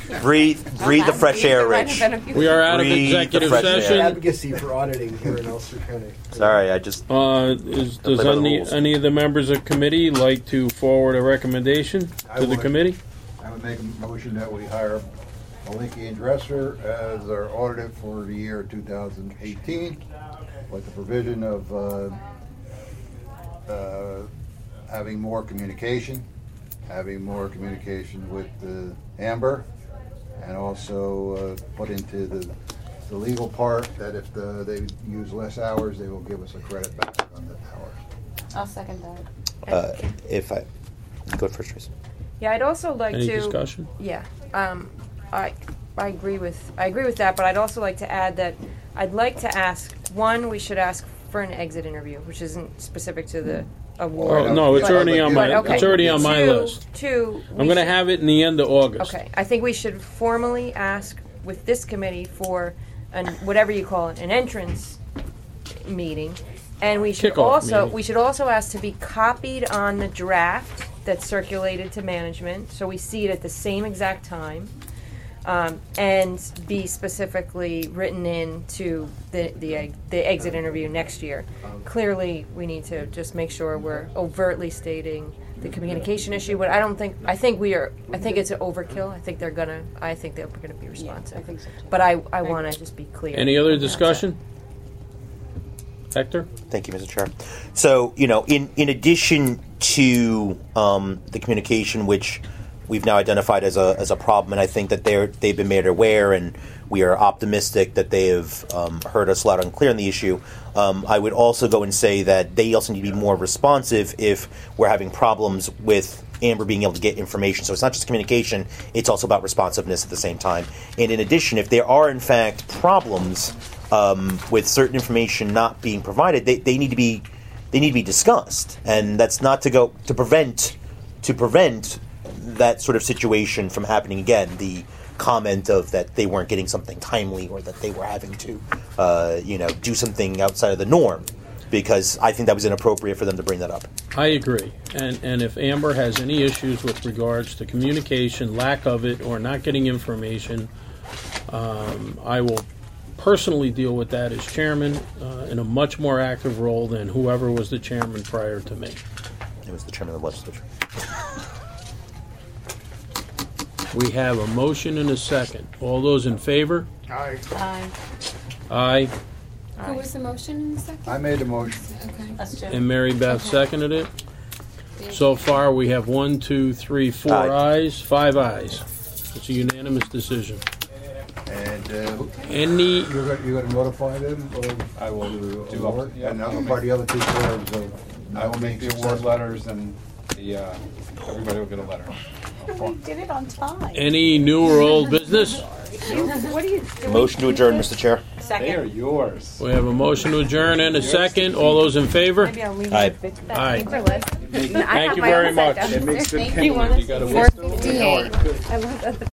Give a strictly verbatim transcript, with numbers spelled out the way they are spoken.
breathe, breathe the fresh air, Rich. We are out of Breathe the executive fresh air. session. Advocacy for auditing here in Ulster County. Sorry, I just. Uh, is, does play by the any, rules. any of the members of committee like to forward a recommendation I to the would. committee? I would make a motion that we hire Malinky and Dresser as our auditor for the year two thousand eighteen, with the provision of uh, uh, having more communication, having more communication with uh, Amber, and also uh, put into the, the legal part that if the, they use less hours, they will give us a credit back on the hours. I'll second that. Uh, if I go first, Tracy. Yeah, I'd also like Any to. discussion? Yeah, um, I I agree with I agree with that, but I'd also like to add that I'd like to ask one. We should ask for an exit interview, which isn't specific to the award. Oh, no, it's But- already on my but, okay. it's already on my Two- list. Two. we I'm going to should- have it in the end of August. Okay, I think we should formally ask with this committee for an whatever you call it, an entrance meeting, and we should Kickoff also meeting. we should also ask to be copied on the draft that's circulated to management, so we see it at the same exact time, um, and be specifically written in to the the ex- the exit interview next year. Clearly, we need to just make sure we're overtly stating the communication issue. But I don't think I think we are. I think it's an overkill. I think they're gonna. I think they're gonna be responsive. I think so too. But I I want to just be clear. Any other on that. discussion? Hector? Thank you, Mister Chair. So, you know, in, in addition to um, the communication, which we've now identified as a as a problem, and I think that they're they've been made aware, and we are optimistic that they have um, heard us loud and clear on the issue. Um, I would also go and say that they also need to be more responsive if we're having problems with Amber being able to get information. So it's not just communication; it's also about responsiveness at the same time. And in addition, if there are in fact problems um, with certain information not being provided, they, they need to be they need to be discussed, and that's not to go to prevent to prevent that sort of situation from happening again. The comment of that they weren't getting something timely, or that they were having to, uh, you know, do something outside of the norm, because I think that was inappropriate for them to bring that up. I agree. And and if Amber has any issues with regards to communication, lack of it, or not getting information, um, I will personally deal with that as chairman uh, in a much more active role than whoever was the chairman prior to me. It was the chairman of the legislature. We have a motion and a second. All those in favor? Aye. Aye. Aye. Who was the motion in the second? I made the motion. Okay. That's Jim. And Mary Beth seconded it. So far, we have one, two, three, four Aye. ayes, five ayes. It's a unanimous decision. And uh, Any, you're going you're to notify them of I will the do award? up, yeah. And notify the other two boards of I will make the award letters, and the uh, everybody will get a letter. We did it on time. any new or old business? What are you doing? Motion to adjourn, Mister Chair. They are Second. yours. We have a motion to adjourn and a second. All those in favor? Maybe I'll leave Aye. you a bit that Aye. paper list. I Thank have you my very own set much. down. It makes good Thank kindling. you. You got a four fifty-eight. I love that.